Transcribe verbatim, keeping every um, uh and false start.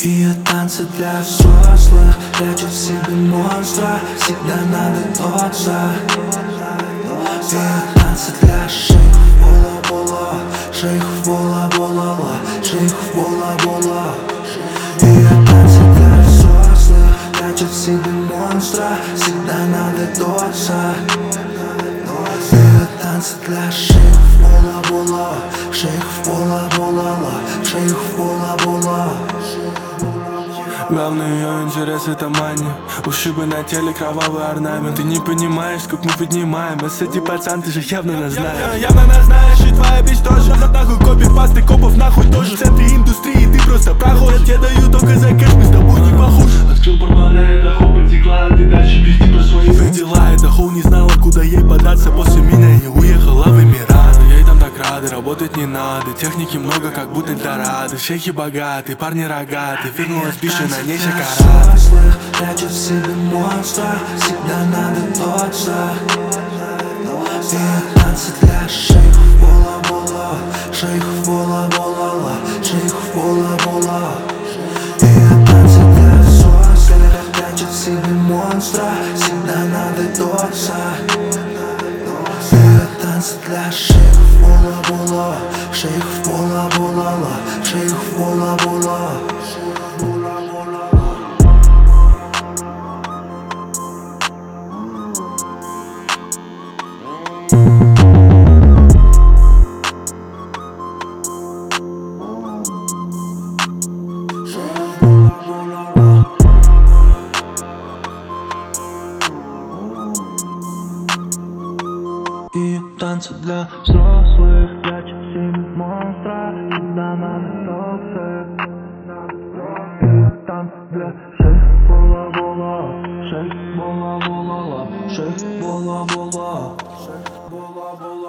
Ее танцы для взрослых прячут в себе монстра, всегда надо тот же. Ее танцы для шейхов, вола-вола, шейхов, вола-вола, шейхов, вола-вола. Ее танцы для взрослых прячут в себе монстра, всегда надо тот же. Ее танцы для шейхов, вола-вола, шейхов, вола-вола, шейхов, вола-вола. Главный ее интерес — это мания. Ушибы на теле, кровавый орнамент. Ты не понимаешь, как мы поднимаем. Эсэти, пацан, ты же явно нас знаешь. Явно нас знаешь, и твоя бич тоже. Нахуй копи, пасты, копов нахуй тоже. В центре индустрии ты просто прохожий. Тебе даю только за кэш, мы с тобой не похожи. Открыл портмоне, это хоу потекла, ты дальше вести про свои свои дела. Это хоу не знала, куда ей податься. После меня и уехала в Эмираты. Ей там так рады, работать не надо. Техники много, как будто Эльдорадо. Шейхи богатые, парни рогатые. Вернулась биша, на ней шоколад. Прячут в себе монстра, всегда надо тот же. Ее танцы для шейхов, вола-вола, шейхов, вола-вола, шейхов, вола-вола. Ее танцы для взрослых прячут в себе монстра, всегда надо тот же. Ее танцы для шейхов, вола-вола, шейхов, вола-вола, шейхов, вола-вола. И танцы для взрослых прячут в себе монстра, всегда надо токсик. И танцы для шейх, вола-вола, шейх, вола-вола, шейх, вола-вола, шейх, вола-вола.